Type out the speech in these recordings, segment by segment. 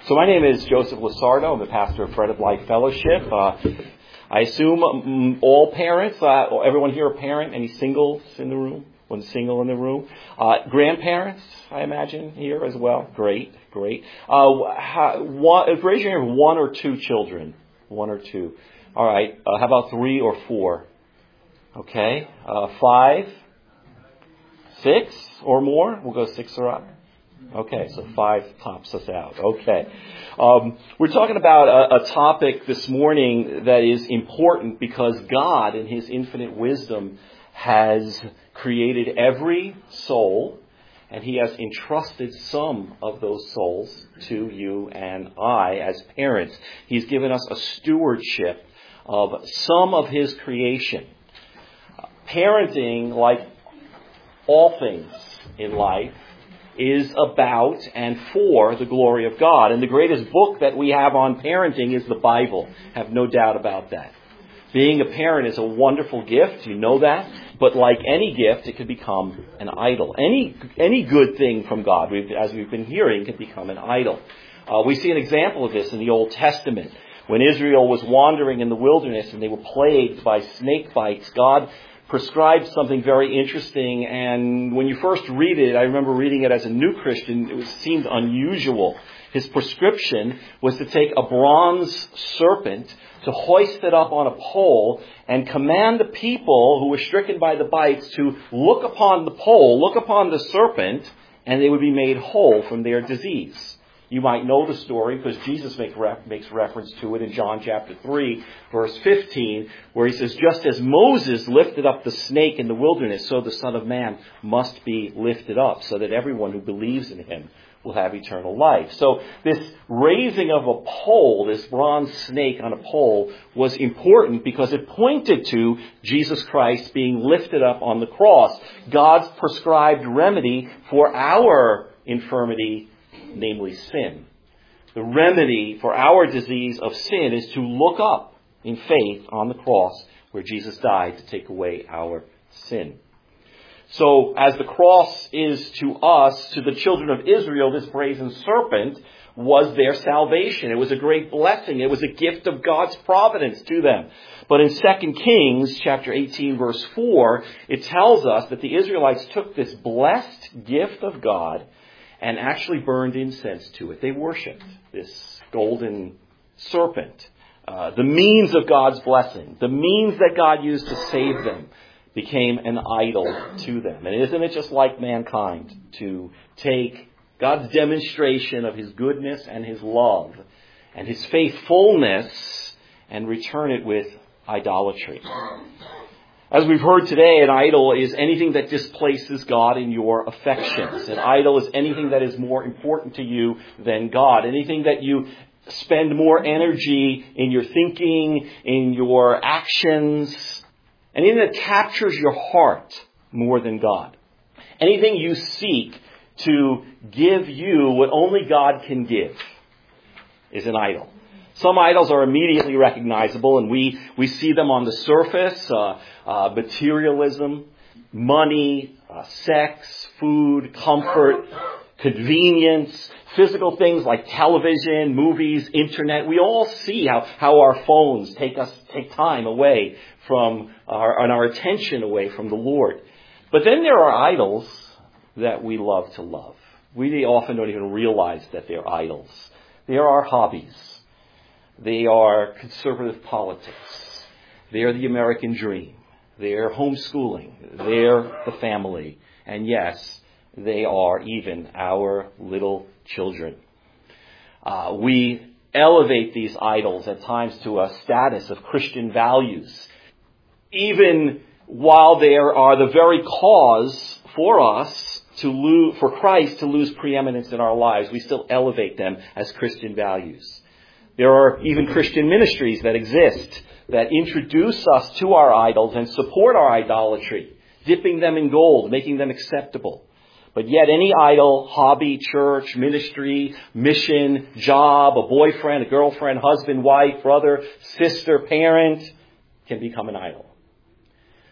So my name is Joseph Lasardo. I'm the pastor of Bread of Life Fellowship. I assume all parents, everyone here a parent? Any singles in the room? One single in the room? Grandparents, I imagine, here as well. Great. Raise your hand, one or two children. One or two. All right. How about 3 or 4? Okay. 5, 6 or more? We'll go 6 or up. Okay, so 5 tops us out. Okay. We're talking about a topic this morning that is important because God, in His infinite wisdom, has created every soul, and He has entrusted some of those souls to you and I as parents. He's given us a stewardship of some of His creation. Parenting, like all things in life, is about and for the glory of God. And the greatest book that we have on parenting is the Bible. Have no doubt about that. Being a parent is a wonderful gift, you know that. But like any gift, it can become an idol. Any good thing from God, as we've been hearing, can become an idol. We see an example of this in the Old Testament. When Israel was wandering in the wilderness and they were plagued by snake bites, God prescribed something very interesting, and when you first read it, I remember reading it as a new Christian, it seemed unusual. His prescription was to take a bronze serpent, to hoist it up on a pole, and command the people who were stricken by the bites to look upon the pole, look upon the serpent, and they would be made whole from their disease. You might know the story because Jesus makes reference to it in John chapter 3, verse 15, where He says, just as Moses lifted up the snake in the wilderness, so the Son of Man must be lifted up, so that everyone who believes in Him will have eternal life. So this raising of a pole, this bronze snake on a pole, was important because it pointed to Jesus Christ being lifted up on the cross, God's prescribed remedy for our infirmity, namely sin. The remedy for our disease of sin is to look up in faith on the cross where Jesus died to take away our sin. So as the cross is to us, to the children of Israel, this brazen serpent was their salvation. It was a great blessing. It was a gift of God's providence to them. But in 2 Kings chapter 18 verse 4, it tells us that the Israelites took this blessed gift of God and actually burned incense to it. They worshipped this golden serpent. The means of God's blessing, the means that God used to save them, became an idol to them. And isn't it just like mankind to take God's demonstration of His goodness and His love and His faithfulness and return it with idolatry? As we've heard today, an idol is anything that displaces God in your affections. An idol is anything that is more important to you than God. Anything that you spend more energy in your thinking, in your actions. Anything that captures your heart more than God. Anything you seek to give you what only God can give is an idol. Some idols are immediately recognizable, and we see them on the surface. Materialism, money, sex, food, comfort, convenience, physical things like television, movies, internet. We all see how our phones take time away from our attention away from the Lord. But then there are idols that we love to love. We often don't even realize that they're idols. They are our hobbies. They are conservative politics. They are the American dream. They are homeschooling. They're the family. And yes, they are even our little children. We elevate these idols at times to a status of Christian values. Even while they are the very cause for us for Christ to lose preeminence in our lives, we still elevate them as Christian values. There are even Christian ministries that exist that introduce us to our idols and support our idolatry, dipping them in gold, making them acceptable. But yet any idol, hobby, church, ministry, mission, job, a boyfriend, a girlfriend, husband, wife, brother, sister, parent can become an idol.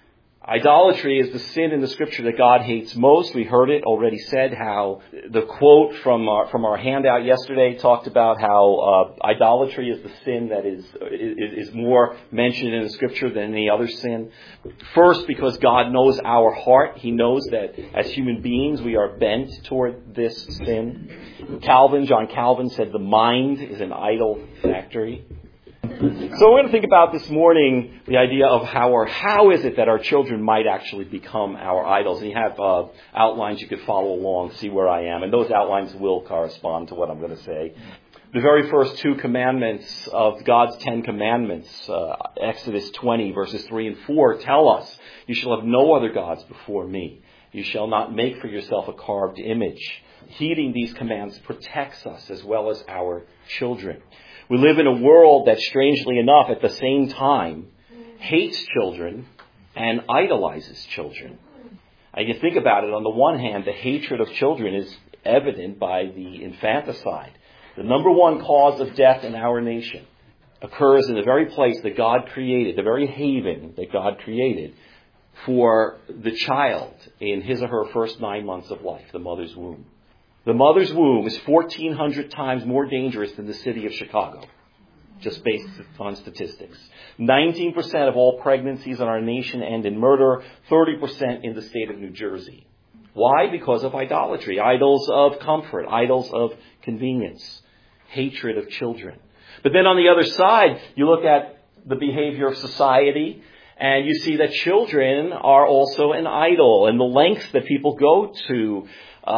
Idolatry is the sin in the Scripture that God hates most. We heard it already said, how the quote from our handout yesterday talked about how idolatry is the sin that is more mentioned in the Scripture than any other sin. First, because God knows our heart. He knows that as human beings we are bent toward this sin. John Calvin said the mind is an idol factory. So we're going to think about this morning the idea of how is it that our children might actually become our idols. And you have outlines you could follow along, see where I am. And those outlines will correspond to what I'm going to say. The very first two commandments of God's 10 Commandments, Exodus 20, verses 3 and 4, tell us, you shall have no other gods before me. You shall not make for yourself a carved image. Heeding these commands protects us as well as our children. We live in a world that, strangely enough, at the same time, hates children and idolizes children. And you think about it, on the one hand, the hatred of children is evident by the infanticide. The number one cause of death in our nation occurs in the very place that God created, the very haven that God created for the child in his or her first 9 months of life, the mother's womb. The mother's womb is 1,400 times more dangerous than the city of Chicago, just based on statistics. 19% of all pregnancies in our nation end in murder, 30% in the state of New Jersey. Why? Because of idolatry, idols of comfort, idols of convenience, hatred of children. But then on the other side, you look at the behavior of society, and you see that children are also an idol, and the lengths that people go through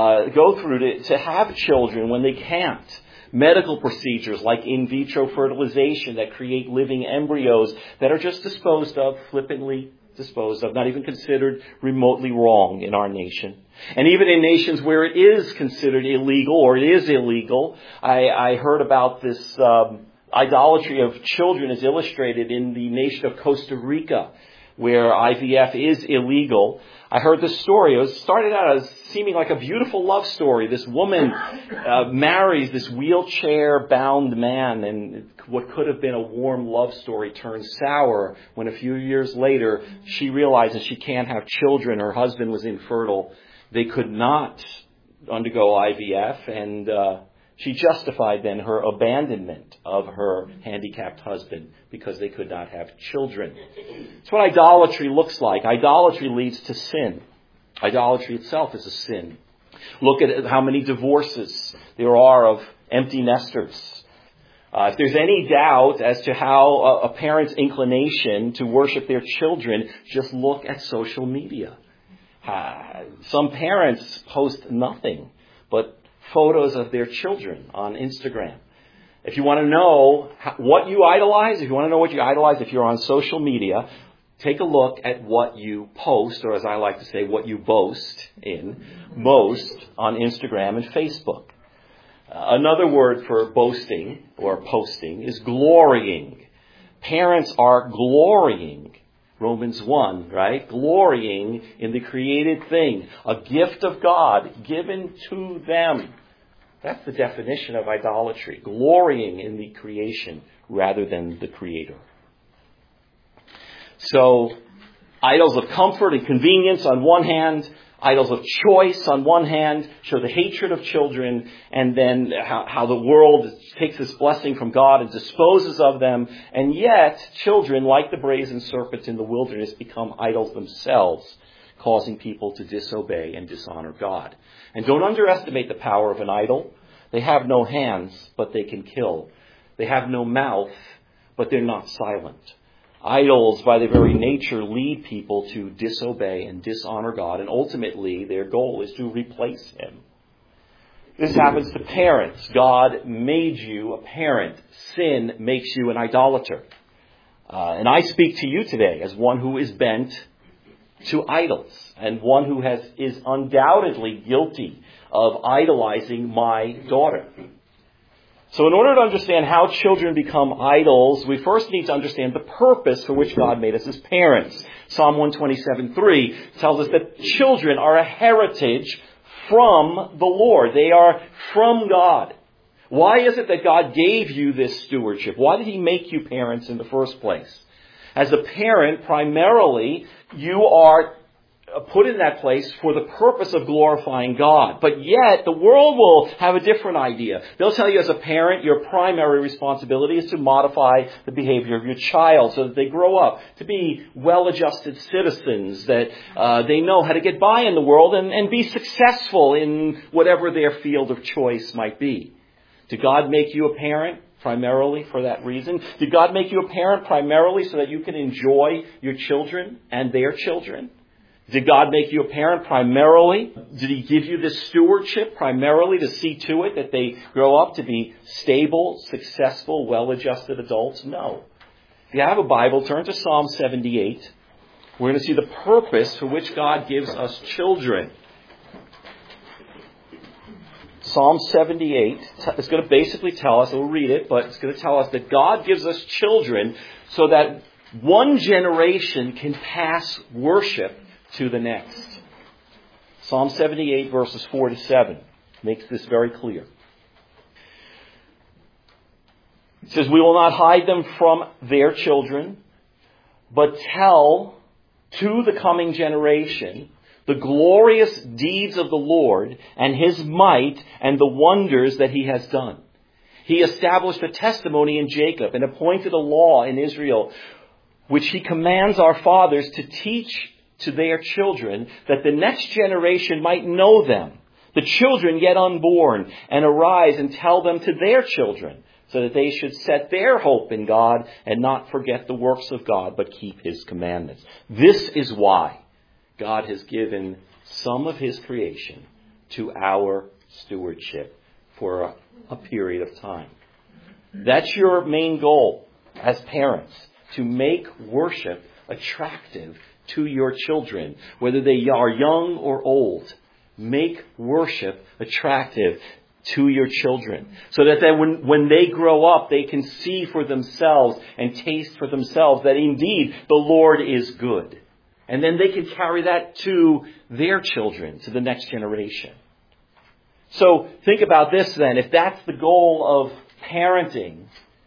to have children when they can't. Medical procedures like in vitro fertilization that create living embryos that are just flippantly disposed of, not even considered remotely wrong in our nation. And even in nations where it is considered illegal or it is illegal, I heard about this idolatry of children is illustrated in the nation of Costa Rica, where IVF is illegal. I heard this story. It started out as seeming like a beautiful love story. This woman marries this wheelchair-bound man, and what could have been a warm love story turns sour when a few years later she realizes she can't have children. Her husband was infertile. They could not undergo IVF, and she justified then her abandonment of her handicapped husband because they could not have children. That's what idolatry looks like. Idolatry leads to sin. Idolatry itself is a sin. Look at how many divorces there are of empty nesters. If there's any doubt as to how a parent's inclination to worship their children, just look at social media. Some parents post nothing but photos of their children on Instagram. If you want to know what you idolize, if you're on social media, take a look at what you post, or as I like to say, what you boast in most on Instagram and Facebook. Another word for boasting or posting is glorying. Parents are glorying. Romans 1, right? Glorying in the created thing, a gift of God given to them. That's the definition of idolatry, glorying in the creation rather than the Creator. So, idols of comfort and convenience on one hand, idols of choice on one hand, show the hatred of children, and then how the world takes this blessing from God and disposes of them. And yet, children, like the brazen serpent in the wilderness, become idols themselves, causing people to disobey and dishonor God. And don't underestimate the power of an idol. They have no hands, but they can kill. They have no mouth, but they're not silent. Idols, by their very nature, lead people to disobey and dishonor God, and ultimately their goal is to replace Him. This happens to parents. God made you a parent. Sin makes you an idolater. And I speak to you today as one who is bent to idols, and one who is undoubtedly guilty of idolizing my daughter. So in order to understand how children become idols, we first need to understand the purpose for which God made us as parents. Psalm 127:3 tells us that children are a heritage from the Lord. They are from God. Why is it that God gave you this stewardship? Why did He make you parents in the first place? As a parent, primarily, you are put in that place for the purpose of glorifying God. But yet, the world will have a different idea. They'll tell you as a parent, your primary responsibility is to modify the behavior of your child so that they grow up to be well-adjusted citizens, that they know how to get by in the world and be successful in whatever their field of choice might be. Did God make you a parent primarily for that reason? Did God make you a parent primarily so that you can enjoy your children and their children? Did God make you a parent primarily? Did He give you this stewardship primarily to see to it that they grow up to be stable, successful, well-adjusted adults? No. If you have a Bible, turn to Psalm 78. We're going to see the purpose for which God gives us children. Psalm 78 is going to basically tell us, we'll read it, but it's going to tell us that God gives us children so that one generation can pass worship to the next. Psalm 78 verses 4 to 7 makes this very clear. It says, "We will not hide them from their children, but tell to the coming generation the glorious deeds of the Lord and His might and the wonders that He has done. He established a testimony in Jacob and appointed a law in Israel, which He commands our fathers to teach to their children, that the next generation might know them, the children yet unborn, and arise and tell them to their children, so that they should set their hope in God and not forget the works of God, but keep His commandments." This is why God has given some of His creation to our stewardship for a period of time. That's your main goal as parents, to make worship attractive to your children, whether they are young or old. Make worship attractive to your children, so that when they grow up, they can see for themselves and taste for themselves that indeed the Lord is good. And then they can carry that to their children, to the next generation. So think about this then. If that's the goal of parenting,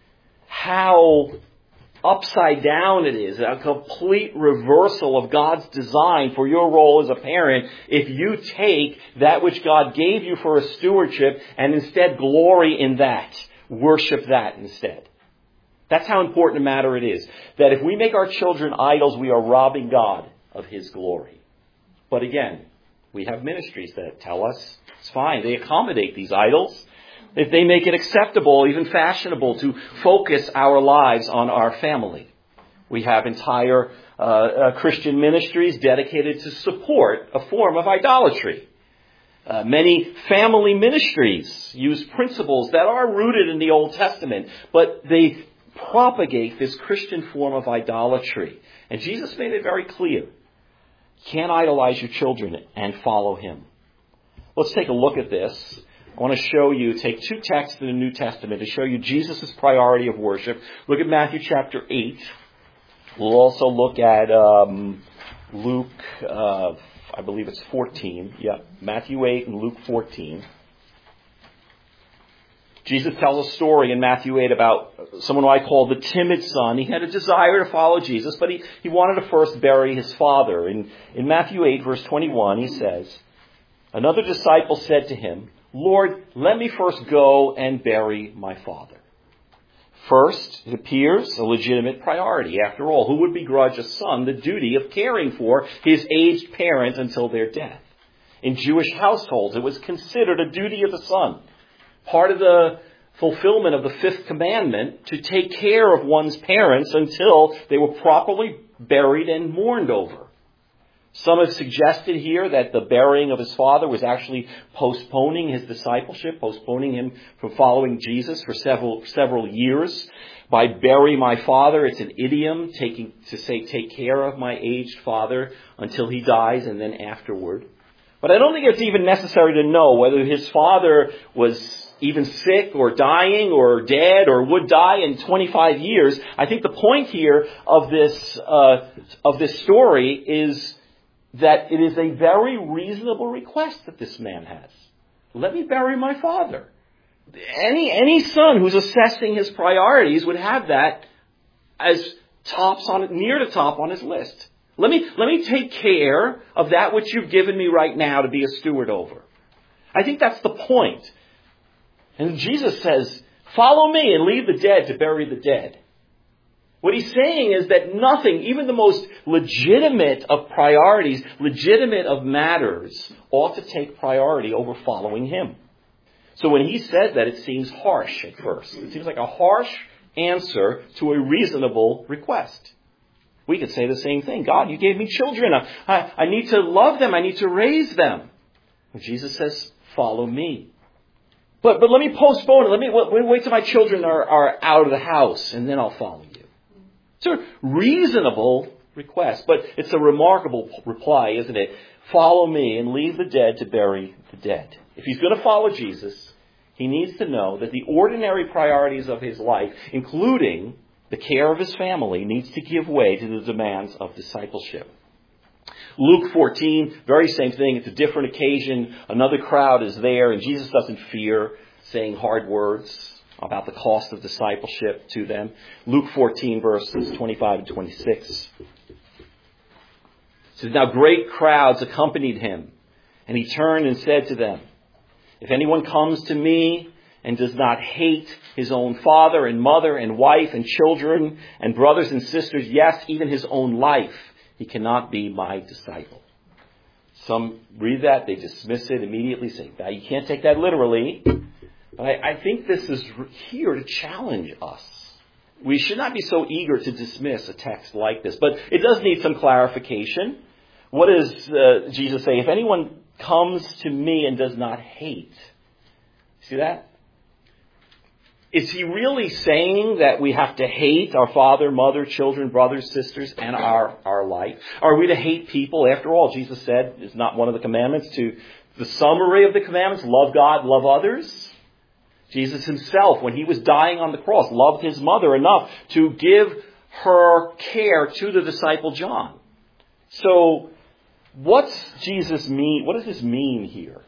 how upside down it is, a complete reversal of God's design for your role as a parent if you take that which God gave you for a stewardship and instead glory in that, worship that instead. That's how important a matter it is. That if we make our children idols, we are robbing God of His glory. But again, we have ministries that tell us it's fine. They accommodate these idols. If they make it acceptable, even fashionable, to focus our lives on our family. We have entire Christian ministries dedicated to support a form of idolatry. Many family ministries use principles that are rooted in the Old Testament, but they propagate this Christian form of idolatry. And Jesus made it very clear. You can't idolize your children and follow Him. Let's take a look at this. I want to show you, take two texts in the New Testament to show you Jesus' priority of worship. Look at Matthew chapter 8. We'll also look at Luke, I believe it's 14. Yeah, Matthew 8 and Luke 14. Jesus tells a story in Matthew 8 about someone who I call the timid son. He had a desire to follow Jesus, but he wanted to first bury his father. In Matthew 8, verse 21, he says, "Another disciple said to Him, 'Lord, let me first go and bury my father.'" First, it appears a legitimate priority. After all, who would begrudge a son the duty of caring for his aged parents until their death? In Jewish households, it was considered a duty of the son, part of the fulfillment of the fifth commandment, to take care of one's parents until they were properly buried and mourned over. Some have suggested here that the burying of his father was actually postponing his discipleship, postponing him from following Jesus for several years. By bury my father, it's an idiom to say take care of my aged father until he dies and then afterward. But I don't think it's even necessary to know whether his father was even sick or dying or dead or would die in 25 years. I think the point here of this story is that it is a very reasonable request that this man has. Let me bury my father. Any son who's assessing his priorities would have that as near the top on his list. Let me take care of that which you've given me right now to be a steward over. I think that's the point. And Jesus says, follow me and leave the dead to bury the dead. What he's saying is that nothing, even the most legitimate of priorities, legitimate of matters, ought to take priority over following him. So when he says that, it seems harsh at first. It seems like a harsh answer to a reasonable request. We could say the same thing. God, you gave me children. I need to love them. I need to raise them. And Jesus says, follow me. But let me postpone it. Let me wait till my children are out of the house, and then I'll follow you. It's a reasonable request, but it's a remarkable reply, isn't it? Follow me and leave the dead to bury the dead. If he's going to follow Jesus, he needs to know that the ordinary priorities of his life, including the care of his family, needs to give way to the demands of discipleship. Luke 14, very same thing. It's a different occasion. Another crowd is there, and Jesus doesn't fear saying hard words about the cost of discipleship to them. Luke 14, verses 25 and 26. It says, now great crowds accompanied him, and he turned and said to them, if anyone comes to me and does not hate his own father and mother and wife and children and brothers and sisters, yes, even his own life, he cannot be my disciple. Some read that, they dismiss it immediately, say, now you can't take that literally. But I think this is here to challenge us. We should not be so eager to dismiss a text like this. But it does need some clarification. What does Jesus say? If anyone comes to me and does not hate. See that? Is he really saying that we have to hate our father, mother, children, brothers, sisters, and our life? Are we to hate people? After all, Jesus said, it's not one of the commandments to the summary of the commandments, love God, love others. Jesus himself, when he was dying on the cross, loved his mother enough to give her care to the disciple John. So, what's Jesus mean? What does this mean here?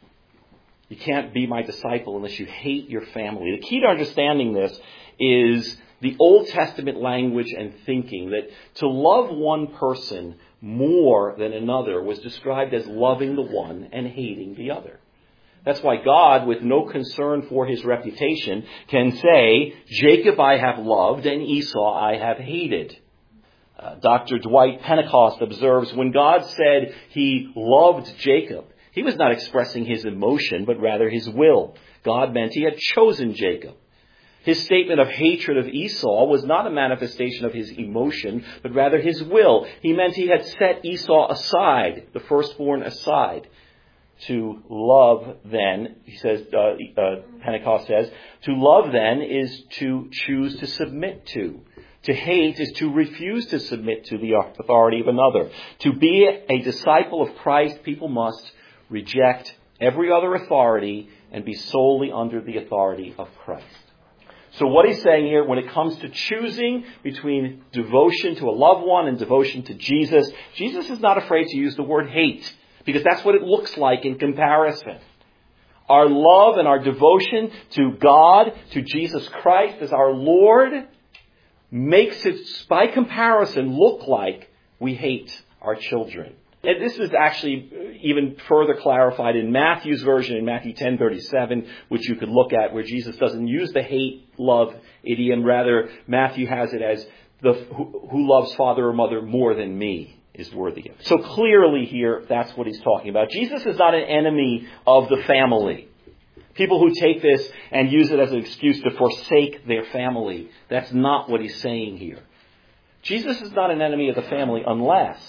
You can't be my disciple unless you hate your family. The key to understanding this is the Old Testament language and thinking that to love one person more than another was described as loving the one and hating the other. That's why God, with no concern for his reputation, can say, Jacob I have loved and Esau I have hated. Dr. Dwight Pentecost observes, when God said he loved Jacob, he was not expressing his emotion, but rather his will. God meant he had chosen Jacob. His statement of hatred of Esau was not a manifestation of his emotion, but rather his will. He meant he had set Esau aside, the firstborn aside. To love then, he says, Pentecost says, to love then is to choose to submit to. To hate is to refuse to submit to the authority of another. To be a disciple of Christ, people must reject every other authority and be solely under the authority of Christ. So what he's saying here, when it comes to choosing between devotion to a loved one and devotion to Jesus, Jesus is not afraid to use the word hate. Because that's what it looks like in comparison. Our love and our devotion to God, to Jesus Christ as our Lord, makes it, by comparison, look like we hate our children. And this is actually even further clarified in Matthew's version, in Matthew 10:37, which you could look at, where Jesus doesn't use the hate-love idiom. Rather, Matthew has it as who loves father or mother more than me is worthy of. So clearly here, that's what he's talking about. Jesus is not an enemy of the family. People who take this and use it as an excuse to forsake their family, that's not what he's saying here. Jesus is not an enemy of the family unless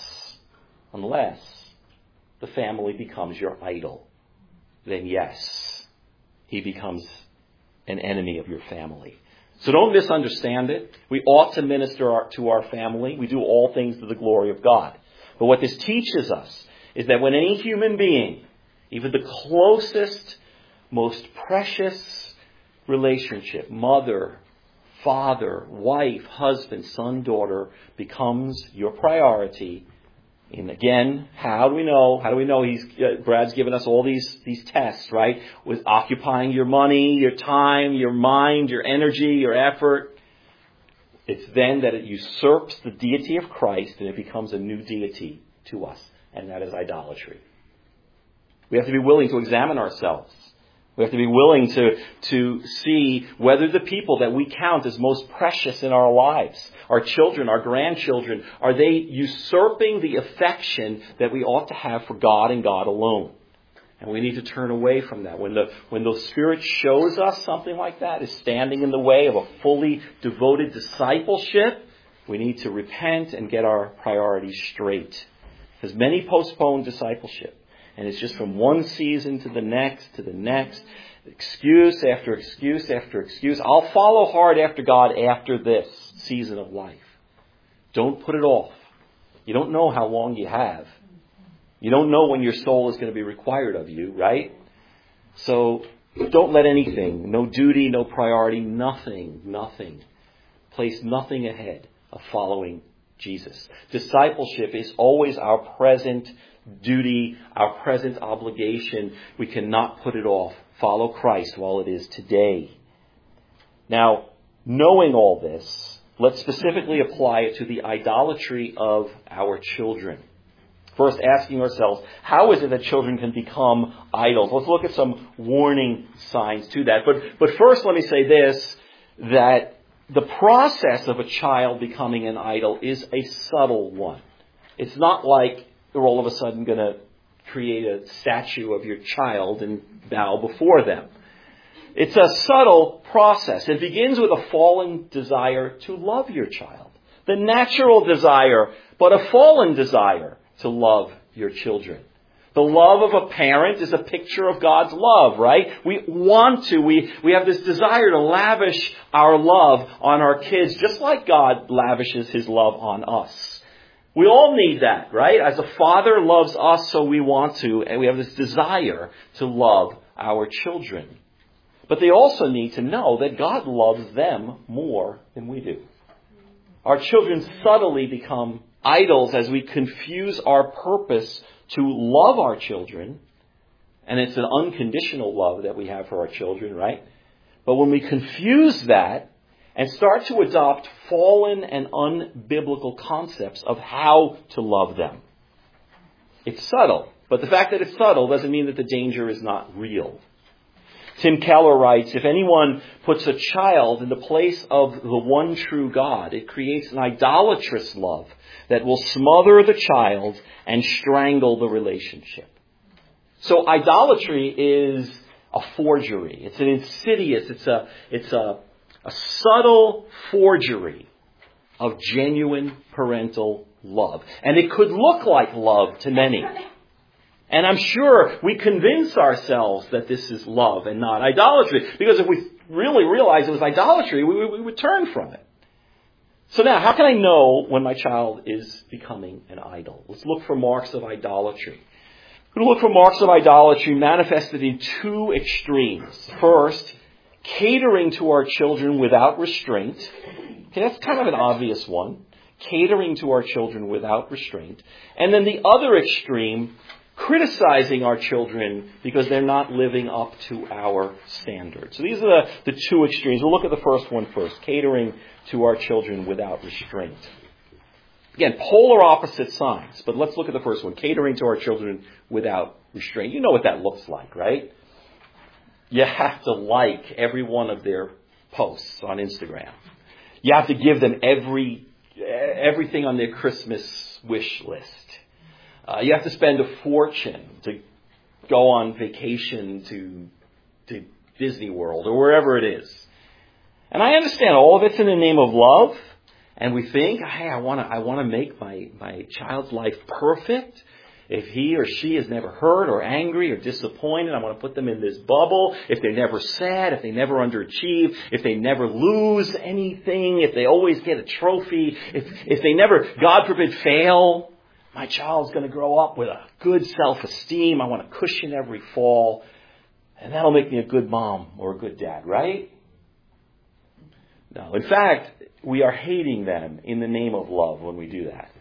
the family becomes your idol. Then yes, he becomes an enemy of your family. So don't misunderstand it. We ought to minister to our family. We do all things to the glory of God. But what this teaches us is that when any human being, even the closest, most precious relationship, mother, father, wife, husband, son, daughter, becomes your priority. And again, how do we know? Brad's given us all these tests, right? With occupying your money, your time, your mind, your energy, your effort. it's then that it usurps the deity of Christ and it becomes a new deity to us, and that is idolatry. We have to be willing to examine ourselves. We have to be willing to see whether the people that we count as most precious in our lives, our children, our grandchildren, are they usurping the affection that we ought to have for God and God alone? And we need to turn away from that. When the Spirit shows us something like that is standing in the way of a fully devoted discipleship, we need to repent and get our priorities straight. Because many postpone discipleship. And it's just from one season to the next, excuse after excuse after excuse. I'll follow hard after God after this season of life. Don't put it off. You don't know how long you have. You don't know when your soul is going to be required of you, right? So don't let anything, no duty, no priority, nothing, place nothing ahead of following Jesus. Discipleship is always our present duty, our present obligation. We cannot put it off. Follow Christ while it is today. Now, knowing all this, let's specifically apply it to the idolatry of our children. First, asking ourselves, how is it that children can become idols? Let's look at some warning signs to that. But first, let me say this, that the process of a child becoming an idol is a subtle one. It's not like you're all of a sudden going to create a statue of your child and bow before them. It's a subtle process. It begins with a fallen desire to love your child. The natural desire, but a fallen desire to love your children. The love of a parent is a picture of God's love, right? We have this desire to lavish our love on our kids, just like God lavishes His love on us. We all need that, right? As a father loves us, so we want to, and we have this desire to love our children. But they also need to know that God loves them more than we do. Our children subtly become idols as we confuse our purpose to love our children. And it's an unconditional love that we have for our children, right? But when we confuse that and start to adopt fallen and unbiblical concepts of how to love them, it's subtle. But the fact that it's subtle doesn't mean that the danger is not real. Tim Keller writes, if anyone puts a child in the place of the one true God, it creates an idolatrous love that will smother the child and strangle the relationship. So idolatry is a forgery. It's an insidious, it's a subtle forgery of genuine parental love. And it could look like love to many. And I'm sure we convince ourselves that this is love and not idolatry. Because if we really realized it was idolatry, we would turn from it. So now, how can I know when my child is becoming an idol? Let's look for marks of idolatry. We're going to look for marks of idolatry manifested in two extremes. First, catering to our children without restraint. Okay, that's kind of an obvious one. Catering to our children without restraint. And then the other extreme, criticizing our children because they're not living up to our standards. So these are the two extremes. We'll look at the first one first. Catering to our children without restraint. Again, polar opposite signs. But let's look at the first one. Catering to our children without restraint. You know what that looks like, right? You have to like every one of their posts on Instagram. You have to give them everything on their Christmas wish list. You have to spend a fortune to go on vacation to Disney World or wherever it is. And I understand all of it's in the name of love. And we think, hey, I want to make my child's life perfect. If he or she is never hurt or angry or disappointed, I want to put them in this bubble. If they're never sad, if they never underachieve, if they never lose anything, if they always get a trophy, if they never, God forbid, fail, my child's going to grow up with a good self-esteem. I want to cushion every fall. And that'll make me a good mom or a good dad, right? No. In fact, we are hating them in the name of love when we do that.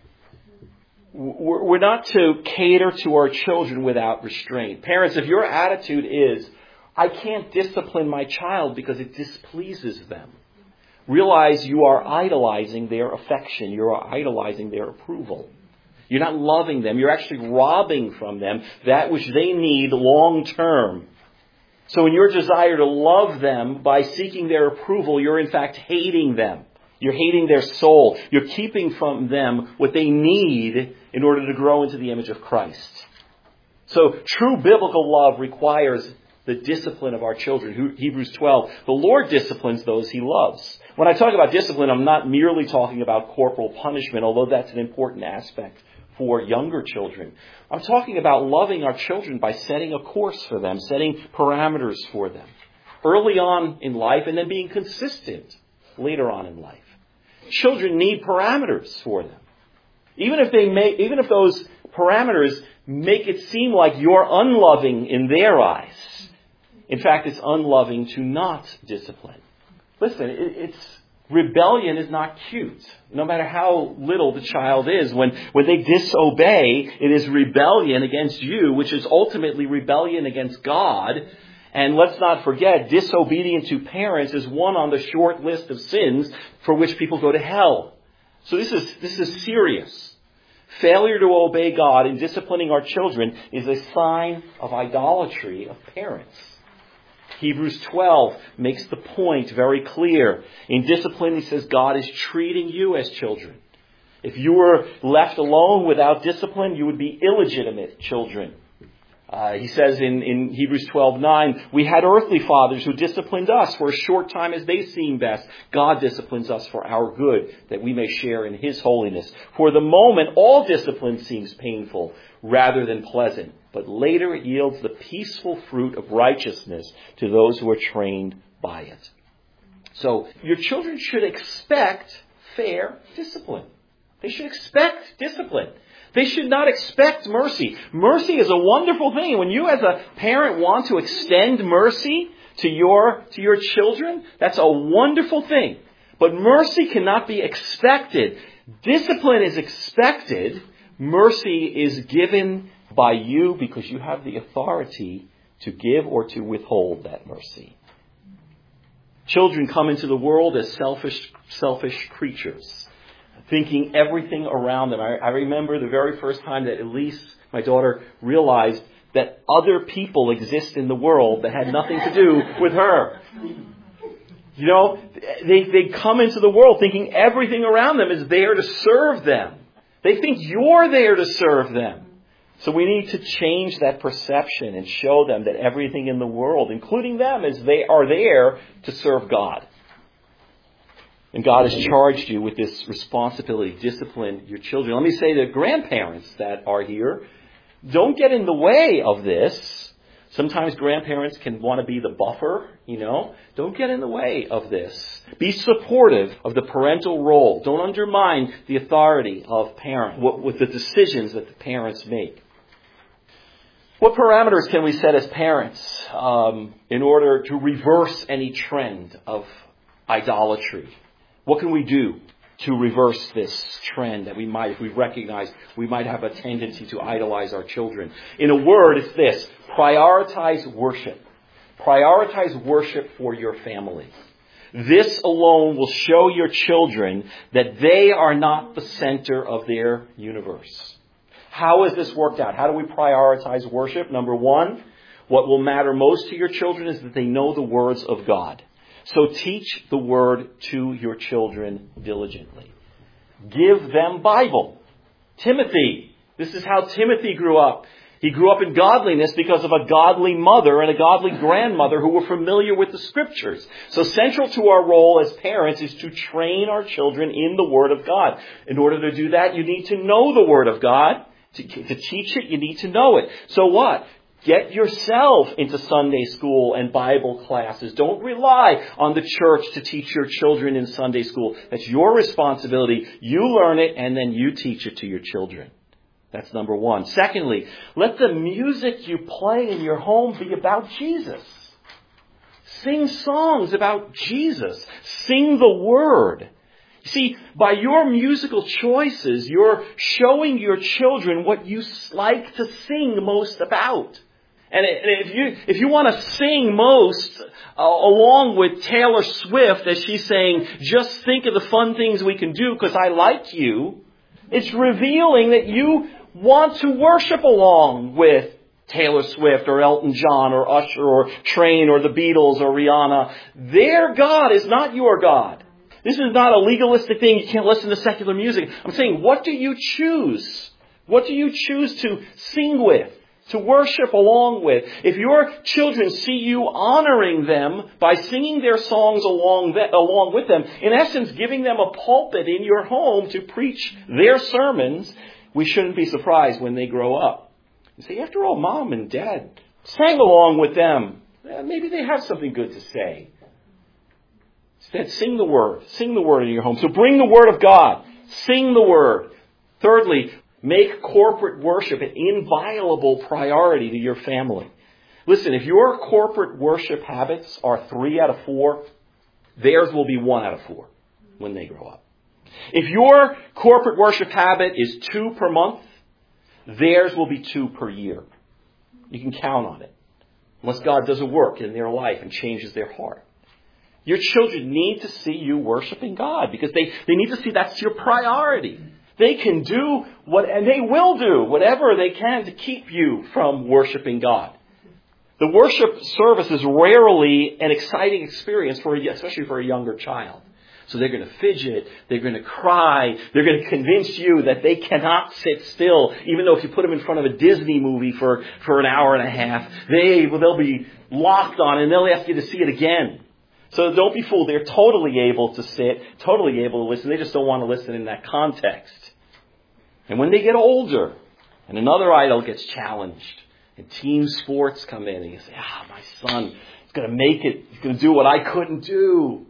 We're not to cater to our children without restraint. Parents, if your attitude is, I can't discipline my child because it displeases them, realize you are idolizing their affection. You are idolizing their approval. You're not loving them. You're actually robbing from them that which they need long term. So in your desire to love them by seeking their approval, you're in fact hating them. You're hating their soul. You're keeping from them what they need in order to grow into the image of Christ. So true biblical love requires the discipline of our children. Hebrews 12, the Lord disciplines those He loves. When I talk about discipline, I'm not merely talking about corporal punishment, although that's an important aspect for younger children. I'm talking about loving our children by setting a course for them, setting parameters for them early on in life and then being consistent later on in life. Children need parameters for them. Even if those parameters make it seem like you're unloving in their eyes. In fact, it's unloving to not discipline. Listen, rebellion is not cute. No matter how little the child is, when they disobey, it is rebellion against you, which is ultimately rebellion against God. And let's not forget, disobedience to parents is one on the short list of sins for which people go to hell. So this is serious. Failure to obey God in disciplining our children is a sign of idolatry of parents. Hebrews 12 makes the point very clear. In discipline, he says God is treating you as children. If you were left alone without discipline, you would be illegitimate children. He says in Hebrews 12:9, we had earthly fathers who disciplined us for a short time as they seemed best. God disciplines us for our good, that we may share in His holiness. For the moment, all discipline seems painful rather than pleasant, but later it yields the peaceful fruit of righteousness to those who are trained by it. So your children should expect fair discipline. They should expect discipline. They should not expect mercy. Mercy is a wonderful thing. When you as a parent want to extend mercy to your children, that's a wonderful thing. But mercy cannot be expected. Discipline is expected. Mercy is given by you because you have the authority to give or to withhold that mercy. Children come into the world as selfish creatures, thinking everything around them. I remember the very first time that Elise, my daughter, realized that other people exist in the world that had nothing to do with her. You know, they come into the world thinking everything around them is there to serve them. They think you're there to serve them. So we need to change that perception and show them that everything in the world, including them, is they are there to serve God. And God has charged you with this responsibility, discipline your children. Let me say to grandparents that are here, don't get in the way of this. Sometimes grandparents can want to be the buffer, Don't get in the way of this. Be supportive of the parental role. Don't undermine the authority of parents with the decisions that the parents make. What parameters can we set as parents in order to reverse any trend of idolatry? What can we do to reverse this trend that if we recognize we might have a tendency to idolize our children? In a word, it's this: prioritize worship. Prioritize worship for your family. This alone will show your children that they are not the center of their universe. How has this worked out? How do we prioritize worship? Number one, what will matter most to your children is that they know the words of God. So teach the Word to your children diligently. Give them Bible. Timothy. This is how Timothy grew up. He grew up in godliness because of a godly mother and a godly grandmother who were familiar with the Scriptures. So central to our role as parents is to train our children in the Word of God. In order to do that, you need to know the Word of God. To teach it, you need to know it. So what? Get yourself into Sunday school and Bible classes. Don't rely on the church to teach your children in Sunday school. That's your responsibility. You learn it and then you teach it to your children. That's number one. Secondly, let the music you play in your home be about Jesus. Sing songs about Jesus. Sing the Word. See, by your musical choices, you're showing your children what you like to sing most about. And if you want to sing most along with Taylor Swift as she's saying, just think of the fun things we can do because I like you, it's revealing that you want to worship along with Taylor Swift or Elton John or Usher or Train or the Beatles or Rihanna. Their God is not your God. This is not a legalistic thing. You can't listen to secular music. I'm saying, what do you choose? What do you choose to sing with, to worship along with? If your children see you honoring them by singing their songs along with them, in essence giving them a pulpit in your home to preach their sermons, we shouldn't be surprised when they grow up. You say, after all, Mom and Dad sang along with them. Maybe they have something good to say. Instead, sing the Word. Sing the Word in your home. So bring the Word of God. Sing the Word. Thirdly, make corporate worship an inviolable priority to your family. Listen, if your corporate worship habits are 3 out of 4, theirs will be 1 out of 4 when they grow up. If your corporate worship habit is 2 per month, theirs will be 2 per year. You can count on it. Unless God does a work in their life and changes their heart. Your children need to see you worshiping God because they need to see that's your priority. They can do and they will do whatever they can to keep you from worshiping God. The worship service is rarely an exciting experience especially for a younger child. So they're going to fidget, they're going to cry, they're going to convince you that they cannot sit still, even though if you put them in front of a Disney movie for an hour and a half, they'll be locked on and they'll ask you to see it again. So don't be fooled. They're totally able to sit, totally able to listen. They just don't want to listen in that context. And when they get older and another idol gets challenged and team sports come in and you say, my son is going to make it. He's going to do what I couldn't do.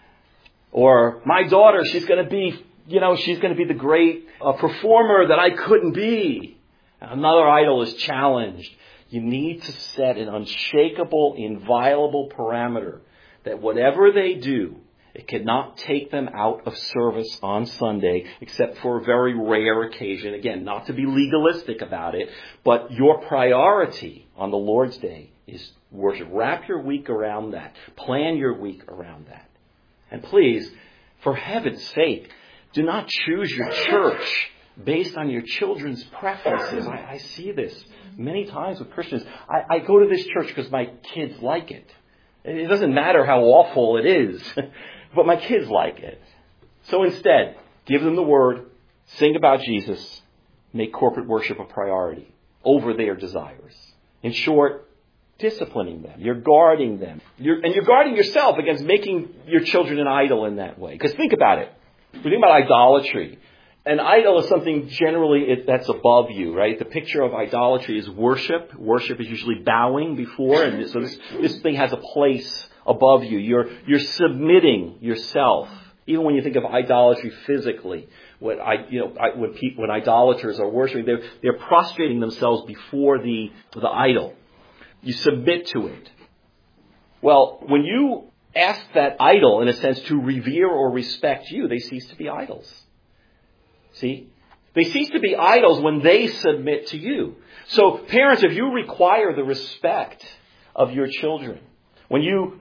Or my daughter, she's going to be the great performer that I couldn't be. And another idol is challenged. You need to set an unshakable, inviolable parameter that whatever they do, it cannot take them out of service on Sunday, except for a very rare occasion. Again, not to be legalistic about it, but your priority on the Lord's Day is worship. Wrap your week around that. Plan your week around that. And please, for heaven's sake, do not choose your church based on your children's preferences. I see this many times with Christians. I go to this church because my kids like it. It doesn't matter how awful it is, but my kids like it. So instead, give them the Word, sing about Jesus, make corporate worship a priority over their desires. In short, disciplining them. You're guarding them. And you're guarding yourself against making your children an idol in that way. Because think about it. We think about idolatry. An idol is something generally that's above you, right? The picture of idolatry is worship. Worship is usually bowing before, and so this thing has a place above you. You're submitting yourself. Even when you think of idolatry physically, when idolaters are worshiping, they're prostrating themselves before the idol. You submit to it. Well, when you ask that idol, in a sense, to revere or respect you, they cease to be idols. See? They cease to be idols when they submit to you. So, parents, if you require the respect of your children, when you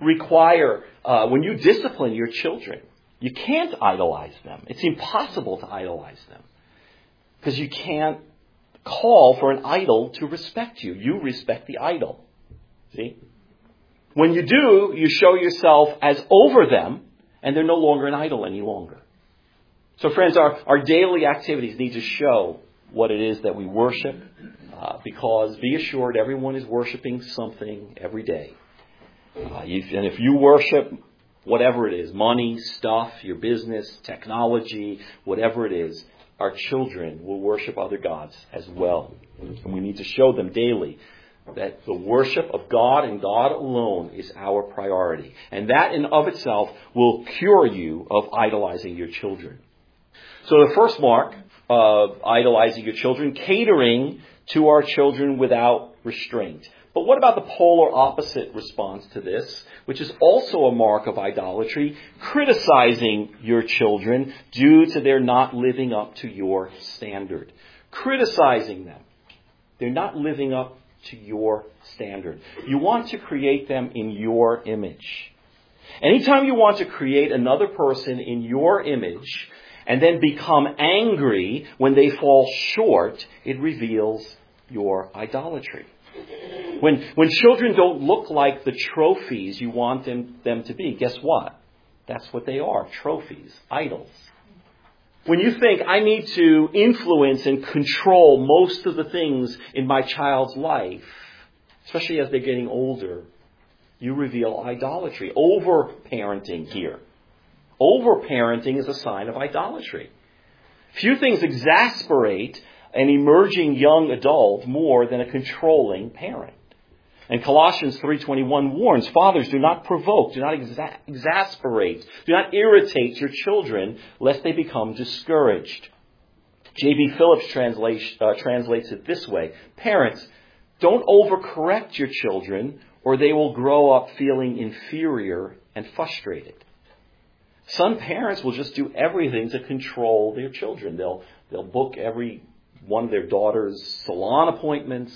discipline your children, you can't idolize them. It's impossible to idolize them. Because you can't call for an idol to respect you. You respect the idol. See? When you do, you show yourself as over them, and they're no longer an idol any longer. So friends, our daily activities need to show what it is that we worship, because be assured everyone is worshiping something every day. And if you worship whatever it is, money, stuff, your business, technology, whatever it is, our children will worship other gods as well. And we need to show them daily that the worship of God and God alone is our priority. And that in of itself will cure you of idolizing your children. So the first mark of idolizing your children, catering to our children without restraint. But what about the polar opposite response to this, which is also a mark of idolatry, criticizing your children due to their not living up to your standard? Criticizing them. They're not living up to your standard. You want to create them in your image. Anytime you want to create another person in your image and then become angry when they fall short, it reveals your idolatry. When children don't look like the trophies you want them to be, guess what? That's what they are, trophies, idols. When you think, I need to influence and control most of the things in my child's life, especially as they're getting older, you reveal idolatry. Over-parenting here. Over-parenting is a sign of idolatry. Few things exasperate an emerging young adult more than a controlling parent. And Colossians 3:21 warns, fathers, do not provoke, do not exasperate, do not irritate your children, lest they become discouraged. J.B. Phillips translates it this way. Parents, don't overcorrect your children, or they will grow up feeling inferior and frustrated. Some parents will just do everything to control their children. They'll book every one of their daughter's salon appointments,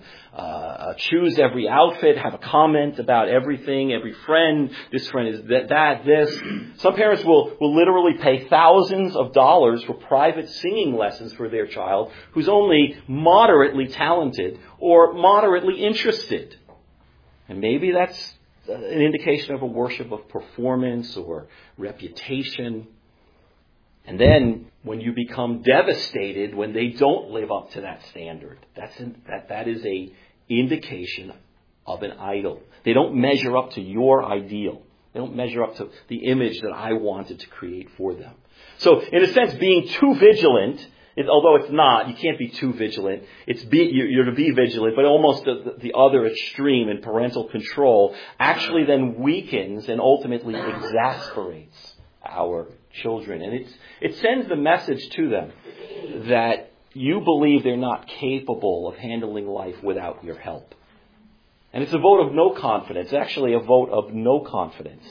choose every outfit, have a comment about everything, every friend, this friend is this. Some parents will literally pay thousands of dollars for private singing lessons for their child who's only moderately talented or moderately interested. And maybe that's an indication of a worship of performance or reputation. And then when you become devastated when they don't live up to that standard, that is a indication of an idol. They don't measure up to your ideal. They don't measure up to the image that I wanted to create for them. So in a sense, being too vigilant, although it's not, you can't be too vigilant. You're to be vigilant, but almost the other extreme in parental control actually then weakens and ultimately exasperates our children. And it sends the message to them that you believe they're not capable of handling life without your help. And it's a vote of no confidence, actually a vote of no confidence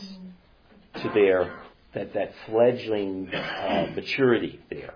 to that fledgling maturity there.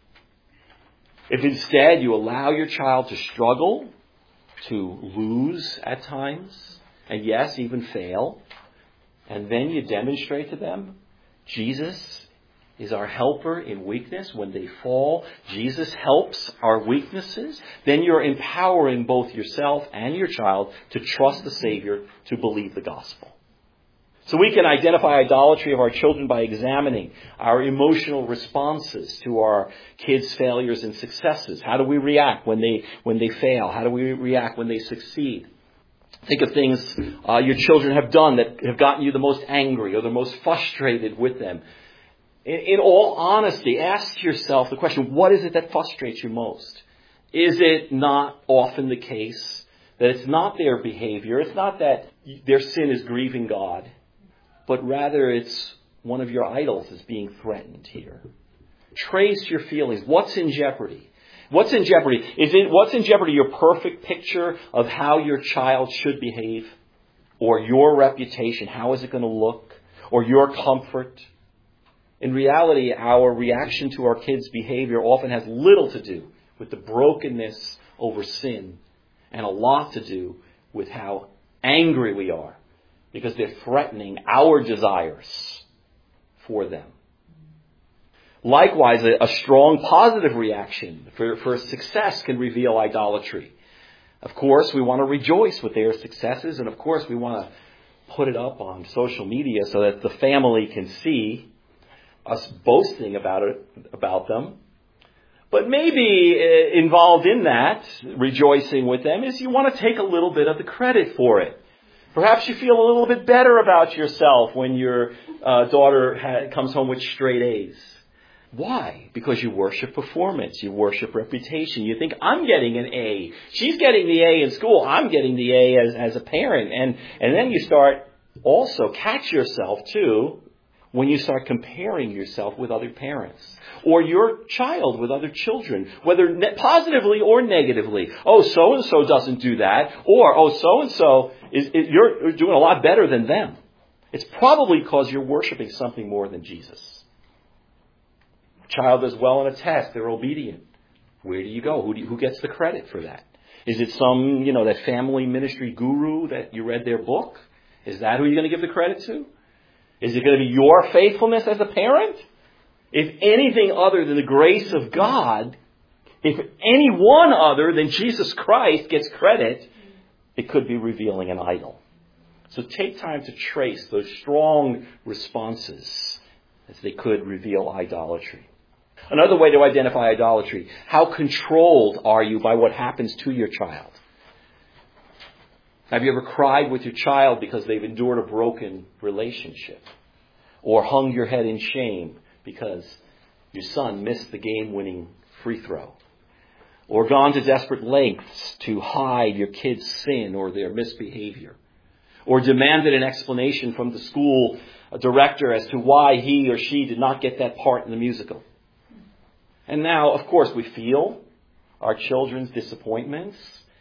If instead you allow your child to struggle, to lose at times, and yes, even fail, and then you demonstrate to them Jesus is our helper in weakness. When they fall, Jesus helps our weaknesses. Then you're empowering both yourself and your child to trust the Savior, to believe the gospel. So we can identify idolatry of our children by examining our emotional responses to our kids' failures and successes. How do we react when they fail? How do we react when they succeed? Think of things your children have done that have gotten you the most angry or the most frustrated with them. In all honesty, ask yourself the question, what is it that frustrates you most? Is it not often the case that it's not their behavior, it's not that their sin is grieving God, but rather it's one of your idols is being threatened here? Trace your feelings. What's in jeopardy? What's in jeopardy? What's in jeopardy your perfect picture of how your child should behave? Or your reputation? How is it going to look? Or your comfort? In reality, our reaction to our kids' behavior often has little to do with the brokenness over sin and a lot to do with how angry we are because they're threatening our desires for them. Likewise, a strong positive reaction for success can reveal idolatry. Of course, we want to rejoice with their successes, and of course, we want to put it up on social media so that the family can see us boasting about them. But maybe involved in that, rejoicing with them, is you want to take a little bit of the credit for it. Perhaps you feel a little bit better about yourself when your daughter comes home with straight A's. Why? Because you worship performance. You worship reputation. You think, I'm getting an A. She's getting the A in school. I'm getting the A as a parent. And then you start also catch yourself too when you start comparing yourself with other parents or your child with other children, whether positively or negatively. Oh, so-and-so doesn't do that. Or, oh, so-and-so, you're doing a lot better than them. It's probably because you're worshiping something more than Jesus. Child does well on a test. They're obedient. Where do you go? Who gets the credit for that? Is it some, that family ministry guru that you read their book? Is that who you're going to give the credit to? Is it going to be your faithfulness as a parent? If anything other than the grace of God, if anyone other than Jesus Christ gets credit, it could be revealing an idol. So take time to trace those strong responses as they could reveal idolatry. Another way to identify idolatry: how controlled are you by what happens to your child? Have you ever cried with your child because they've endured a broken relationship? Or hung your head in shame because your son missed the game-winning free throw? Or gone to desperate lengths to hide your kid's sin or their misbehavior? Or demanded an explanation from the school director as to why he or she did not get that part in the musical? And now, of course, we feel our children's disappointments.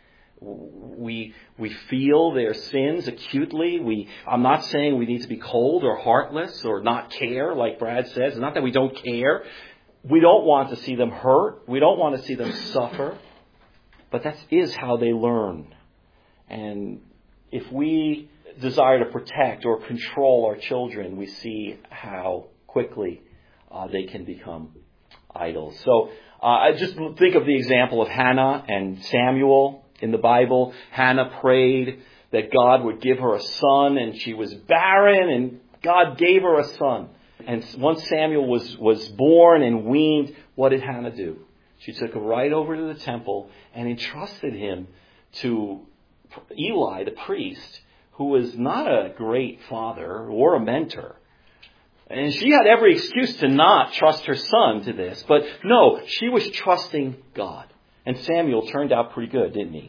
We feel their sins acutely. I'm not saying we need to be cold or heartless or not care, like Brad says. It's not that we don't care. We don't want to see them hurt. We don't want to see them suffer. But that is how they learn. And if we desire to protect or control our children, we see how quickly they can become idols. So I just think of the example of Hannah and Samuel in the Bible. Hannah prayed that God would give her a son, and she was barren, and God gave her a son. And once Samuel was born and weaned, what did Hannah do? She took him right over to the temple and entrusted him to Eli, the priest, who was not a great father or a mentor. And she had every excuse to not trust her son to this. But no, she was trusting God. And Samuel turned out pretty good, didn't he?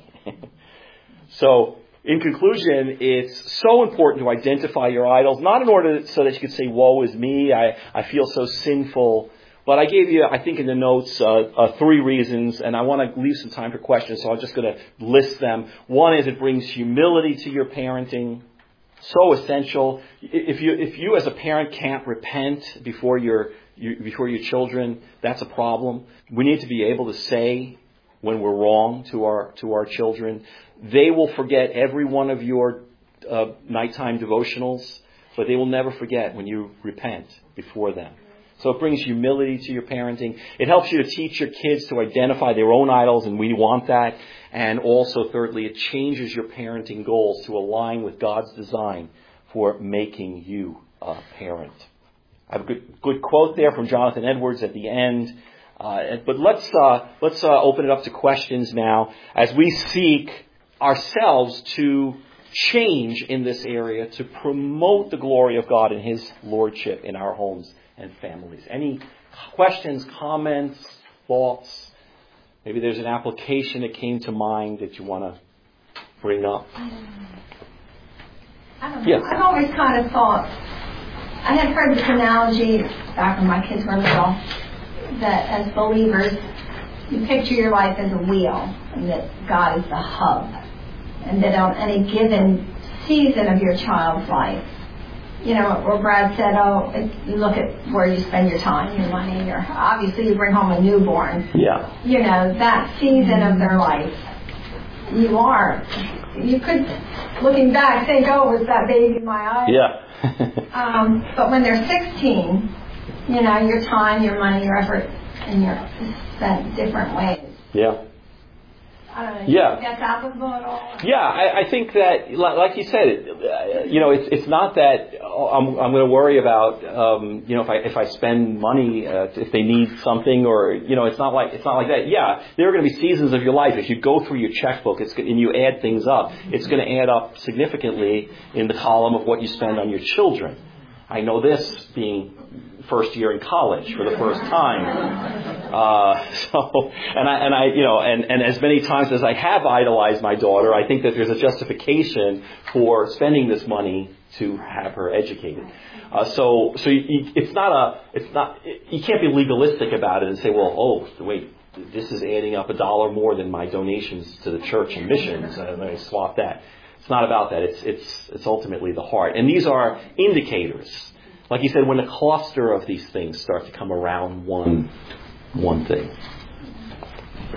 So, in conclusion, it's so important to identify your idols, not in order so that you could say, woe is me, I feel so sinful. But I gave you, I think in the notes, 3 reasons, and I want to leave some time for questions, so I'm just going to list them. One is it brings humility to your parenting. So essential. If you as a parent can't repent before your children, that's a problem. We need to be able to say when we're wrong to our children. They will forget every one of your nighttime devotionals, but they will never forget when you repent before them. So it brings humility to your parenting. It helps you to teach your kids to identify their own idols, and we want that. And also, thirdly, it changes your parenting goals to align with God's design for making you a parent. I have a good quote there from Jonathan Edwards at the end. But let's open it up to questions now as we seek ourselves to change in this area to promote the glory of God and His lordship in our homes and families. Any questions, comments, thoughts? Maybe there's an application that came to mind that you want to bring up. I don't know. Yes. I've always kind of thought, I had heard this analogy back when my kids were little, that as believers, you picture your life as a wheel, and that God is the hub, and that on any given season of your child's life, where Brad said, you look at where you spend your time, your money, obviously you bring home a newborn. Yeah. That season of their life, you could, looking back, think, was that baby in my eyes? Yeah. But when they're 16, your time, your money, your effort, and you're spent different ways. Yeah. I don't know. Yeah. If that's applicable at all? Yeah, I think that, like you said, it's not that I'm going to worry about, if I spend money, if they need something, or, it's not like that. Yeah, there are going to be seasons of your life. If you go through your checkbook and you add things up, it's going to add up significantly in the column of what you spend on your children. I know this being first year in college for the first time. And as many times as I have idolized my daughter, I think that there's a justification for spending this money to have her educated. So you can't be legalistic about it and say, wait, this is adding up $1 more than my donations to the church and missions. Let me swap that. It's not about that. It's ultimately the heart. And these are indicators. Like you said, when a cluster of these things start to come around one thing.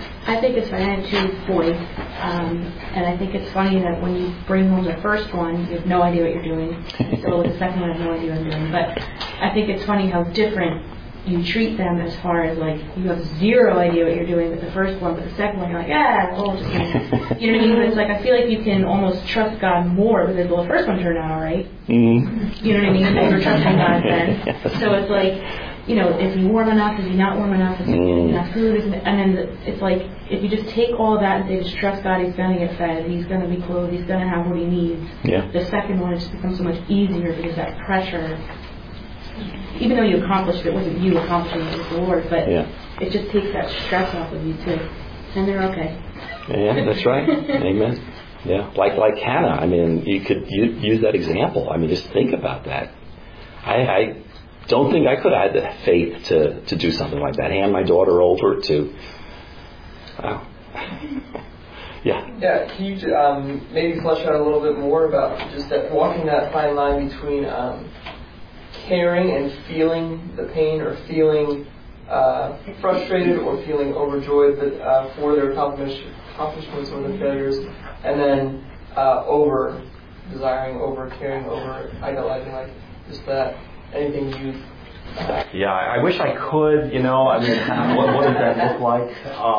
I think it's funny. I have 2 boys, and I think it's funny that when you bring home the first one, you have no idea what you're doing. So with the second one, I have no idea what I'm doing. But I think it's funny how different you treat them as far as like you have zero idea what you're doing with the first one, but the second one you're like, well, just you know what I mean? But it's like I feel like you can almost trust God more because the first one turned out all right. Mm-hmm. You know what I mean? And you're trusting God then. So it's like, is he warm enough? Is he not warm enough? Is he getting enough food? And then it's like if you just take all of that and say just trust God, he's going to get fed, he's going to be clothed, he's going to have what he needs. Yeah. The second one just becomes so much easier because that pressure. Even though you accomplished it, wasn't you accomplishing it, it was the Lord, but it just takes that stress off of you too, and they're okay. Yeah, that's right. Amen. Yeah, like Hannah. I mean, you could use that example. I mean, just think about that. I don't think I could have had the faith to do something like that. Hand my daughter over to. Wow. Yeah. Yeah. Can you maybe flesh out a little bit more about just that walking that fine line between caring and feeling the pain, or feeling frustrated, or feeling overjoyed for their accomplishments or their failures, and then over desiring, over caring, over idolizing, like just that. Anything you? Yeah, I wish I could. I mean, what does that look like?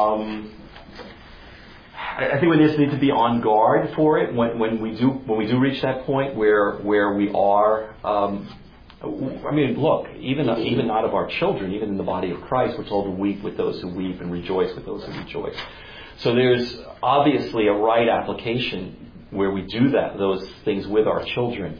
I think we just need to be on guard for it when we do reach that point where we are. I mean, look, even not of our children, even in the body of Christ, we're told to weep with those who weep and rejoice with those who rejoice. So there's obviously a right application where we do those things with our children.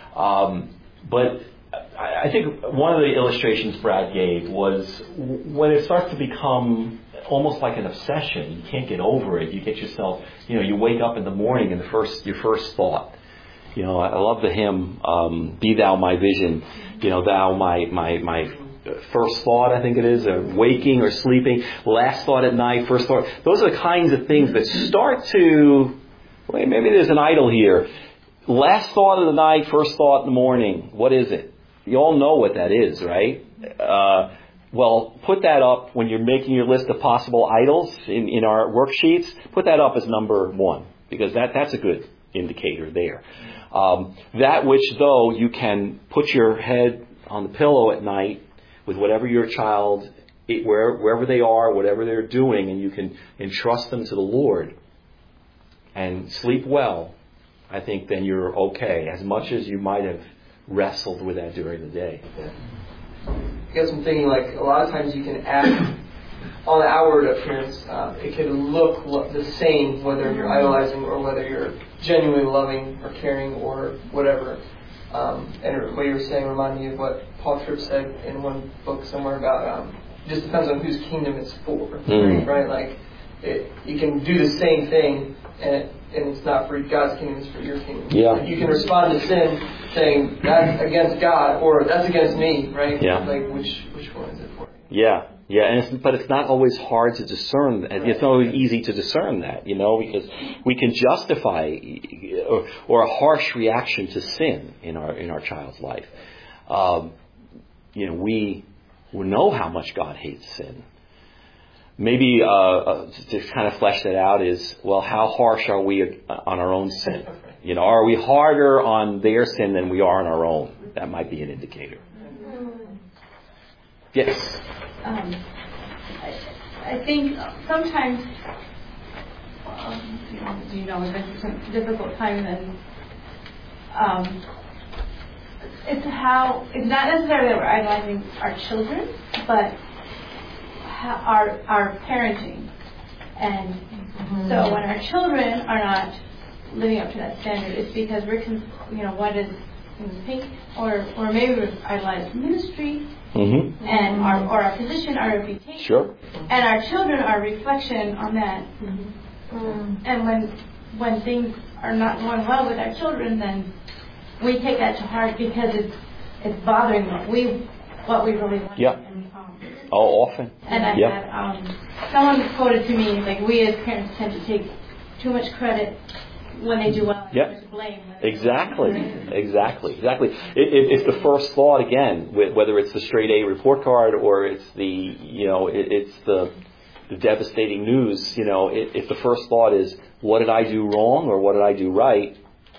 But I think one of the illustrations Brad gave was when it starts to become almost like an obsession. You can't get over it. You get yourself, you wake up in the morning and your first thought. I love the hymn, Be Thou My Vision, Thou my first thought, I think it is, waking or sleeping, last thought at night, first thought. Those are the kinds of things that start to, wait, maybe there's an idol here. Last thought of the night, first thought in the morning. What is it? You all know what that is, right? Well, put that up when you're making your list of possible idols in our worksheets. Put that up as number 1, because that's a good indicator there. That which, though, you can put your head on the pillow at night with whatever your child, wherever they are, whatever they're doing, and you can entrust them to the Lord and sleep well, I think then you're okay, as much as you might have wrestled with that during the day. Yeah. I guess I'm thinking, like, a lot of times you can act on the outward appearance. It can look the same whether you're idolizing or whether you're genuinely loving or caring or whatever. And what you were saying reminded me of what Paul Tripp said in one book somewhere about it just depends on whose kingdom it's for, right? Like, you can do the same thing and it's not for God's kingdom, it's for your kingdom. Yeah. Like, you can respond to sin saying that's against God or that's against me, right? Yeah. Like which one is it for? Yeah. Yeah, but it's not always hard to discern. Right. It's not always easy to discern that, because we can justify or a harsh reaction to sin in our child's life. We know how much God hates sin. Maybe to kind of flesh that out is, well, how harsh are we on our own sin? Are we harder on their sin than we are on our own? That might be an indicator. Yes. I think sometimes, we've been through some difficult times, and it's not necessarily that we're idolizing our children, but our parenting. And so when our children are not living up to that standard, it's because we're, what is pink, or maybe we've idolized ministry. Mm-hmm. And our position, our reputation, sure. And our children are a reflection on that. Mm-hmm. And when things are not going well with our children, then we take that to heart because it's bothering what we really want. Yeah. Often. And I had someone quoted to me, like, we as parents tend to take too much credit when they do well, and blame. Exactly. It's the first thought again, whether it's the straight A report card or it's the, it's the the devastating news, if the first thought is, what did I do wrong or what did I do right?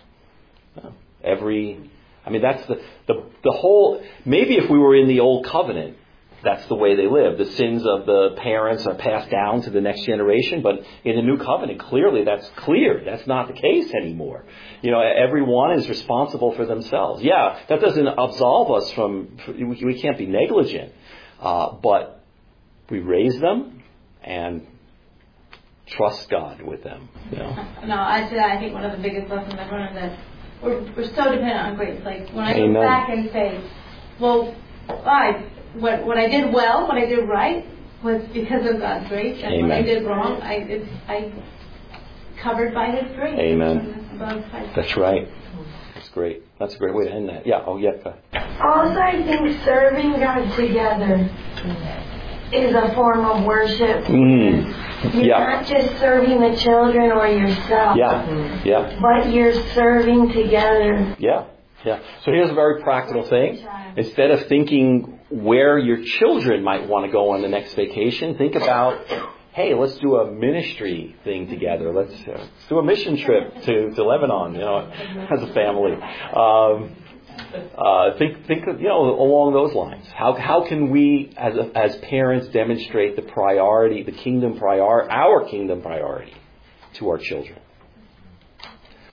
That's the whole, maybe if we were in the old covenant, that's the way they live. The sins of the parents are passed down to the next generation, but in the new covenant, clearly that's clear. That's not the case anymore. Everyone is responsible for themselves. Yeah, that doesn't absolve us we can't be negligent, but we raise them and trust God with them. No, actually, I think one of the biggest lessons I've learned is that we're so dependent on grace. Like when I Amen. go back and say, well, what I did well, what I did right, was because of God's grace, and Amen. what I did wrong, I covered by His grace. Amen. That's right. That's great. That's a great way to end that. Yeah. Oh, yeah. Also, I think serving God together is a form of worship. You're not just serving the children or yourself. Yeah. But you're serving together. Yeah. So here's a very practical thing. Instead of thinking where your children might want to go on the next vacation, think about, hey, let's do a ministry thing together. Let's do a mission trip to Lebanon, as a family. Think along those lines. How can we as parents demonstrate the priority, our kingdom priority to our children?